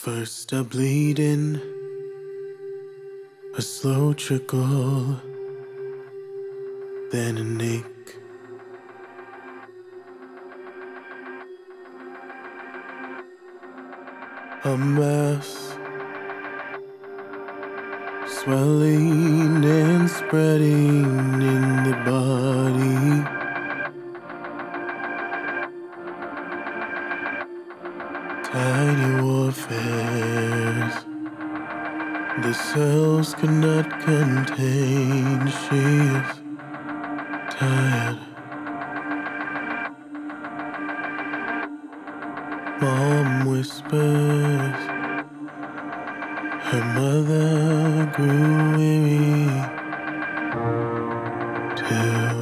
First a bleeding, a slow trickle, then an ache. A mass, swelling and spreading in the body. Tiny warfares, the cells cannot contain. She is tired. Mom whispers, her mother grew weary too.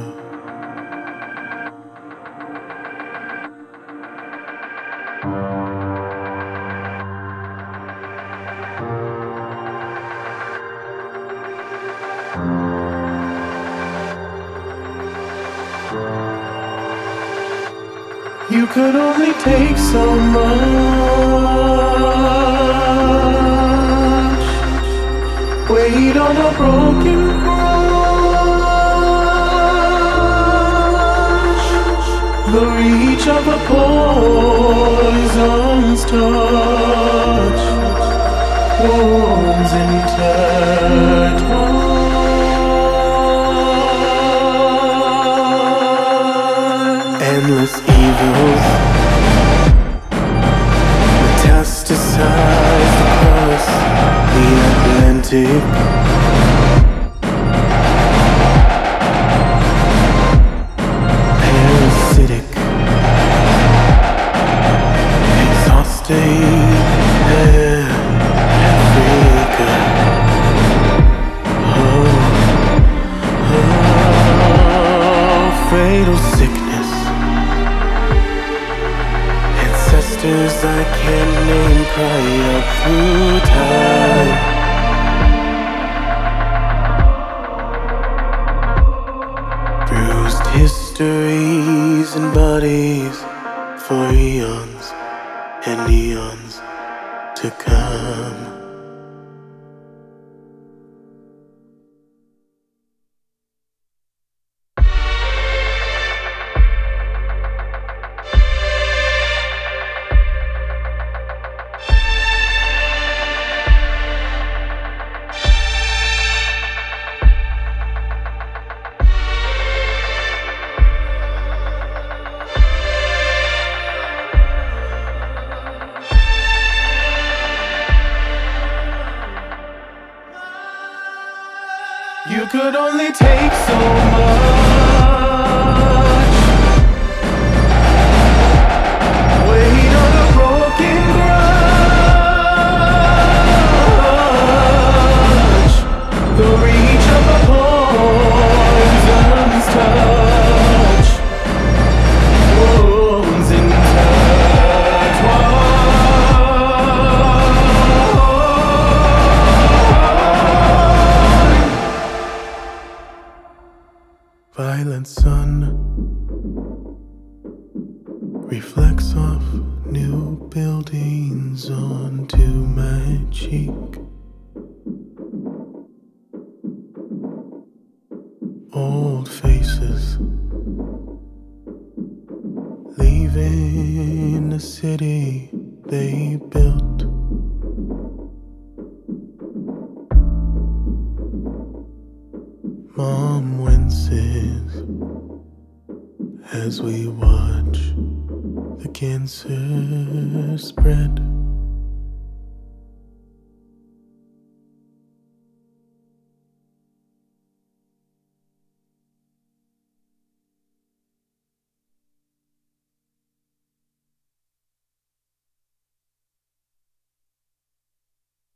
You could only take so much. Wait on a broken crutch. The reach of a poison's touch. Wounds intertwined. Endless evils metastasized across the Atlantic. Parasitic, exhausting Africa. Fatal sickness. Ancestors I can't name cry out through time. Bruised histories and bodies for eons and eons to come. You could only take so much. Weight on a broken grudge. The reach of a poison's touch. Wounds intertwined. Violent sun reflects off new buildings onto my cheek. Old faces leaving the city they built. Mom winces as we watch the cancer spread.